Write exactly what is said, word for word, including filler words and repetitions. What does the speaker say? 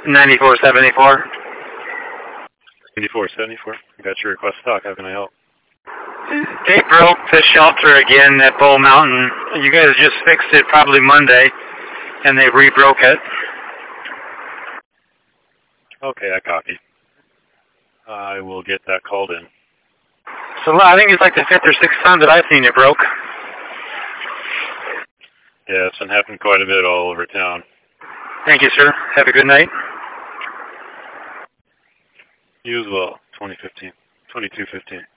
ninety-four seventy-four. ninety-four seventy-four. Got your request stock. How can I help? They broke the shelter again at Bull Mountain. You guys just fixed it probably Monday, and they re-broke it. Okay, I copy. I will get that called in. So I think it's like the fifth or sixth time that I've seen it broke. Yeah, it's been happening quite a bit all over town. Thank you, sir. Have a good night. You as well. twenty fifteen. twenty-two fifteen.